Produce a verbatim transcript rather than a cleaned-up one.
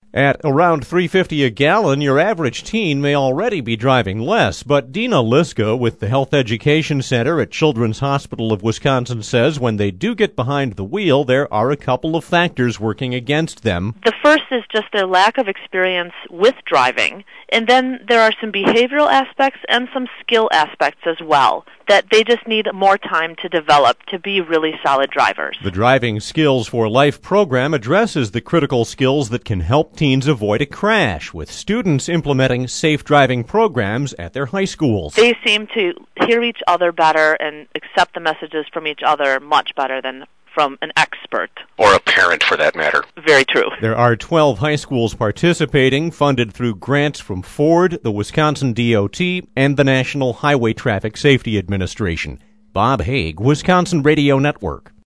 At around three dollars and fifty cents a gallon, your average teen may already be driving less, but Dina Liska with the Health Education Center at Children's Hospital of Wisconsin says when they do get behind the wheel, there are a couple of factors working against them. The first is just their lack of experience with driving, and then there are some behavioral aspects and some skill aspects as well that they just need more time to develop to be really solid drivers. The Driving Skills for Life program addresses the critical skills that can help teens avoid a crash, with students implementing safe driving programs at their high schools. They seem to hear each other better and accept the messages from each other much better than from an expert. Or a parent, for that matter. Very true. There are twelve high schools participating, funded through grants from Ford, the Wisconsin D O T, and the National Highway Traffic Safety Administration. Bob Haig, Wisconsin Radio Network.